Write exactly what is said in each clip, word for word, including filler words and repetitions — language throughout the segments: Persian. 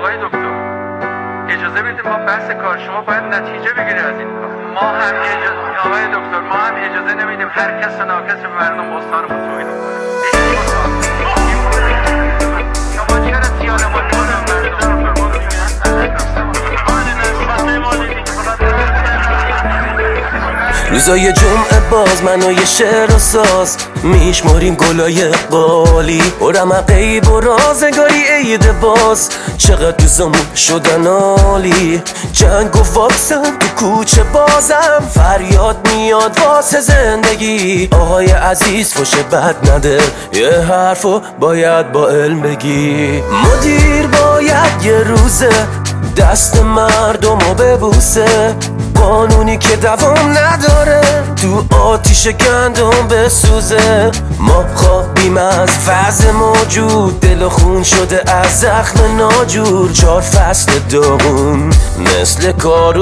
آقای دکتر اجازه بدید ما بحث کار شما باید نتیجه بگیره از این کار. ما هم اجازه آقای دکتر ما هم اجازه نمیدیم هر کس و ناکس به مردم استان ما توهین کنه. شما چرا زیاد ما روزای جمعه باز من و یه شعر و ساز میشماریم گلای قالی و رمقی و رازگاری عید باز چقدر دوزمون شدن عالی. جنگ و واکسن تو کوچه بازم فریاد میاد واسه زندگی. آقای عزیز فوش بد نده یه حرفو باید با علم بگی. مدیر باید یه روزه دست مردمو ببوسه. قانونی که دوام نداره تو آتیش گندم بسوزه. ما خوابیم از وضع موجود دل و خون شده از زخم ناجور. چار فصل داغون مثل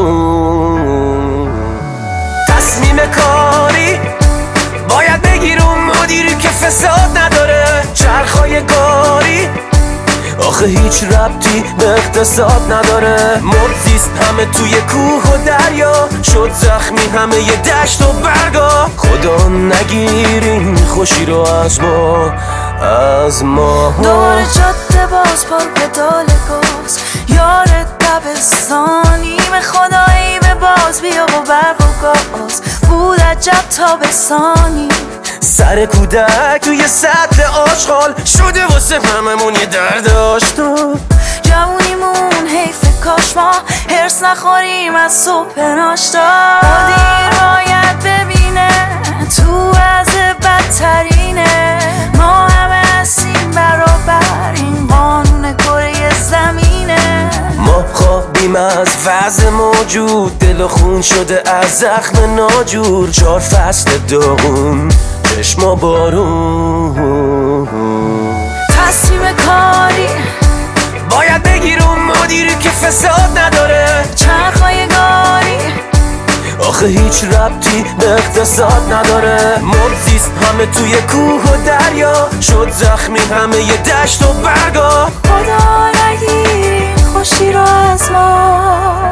کارون. تصمیم کاری باید بگیرم مدیری که فساد نداره. چرخای گاری آخه هیچ ربطی به اقتصاد نداره. مرزیست همه توی کوه و دریا شد زخمی همه یه دشت و برگا. خدا نگیرین خوشی رو از ما از ما. دوباره جاده باز پر پدال گاز یار دبستانیم. خدایی به باز بیا و برق و گاز بود عجب تابستانی. سر کودک توی سطل آشغال شده واسه هممون یه درد آشنا. جوونیمون حیف کاش ما هرس نخوریم از صبح ناشتا. مدیر باید ببینه تو از بدترینه. ما همه هستیم برابر این قانون کره زمینه. ما خوابیم از وضع موجود دل و خون شده از زخم ناجور. چار فصل داغون چشما بارون. تصمیم کاری باید بگیرم مدیری که فساد نداره. چرخای گاری آخه هیچ ربطی به اقتصاد نداره. مرزیست همه توی کوه و دریا شد زخمی همه یه دشت و برگا. خدا نگیرین خوشی رو از ما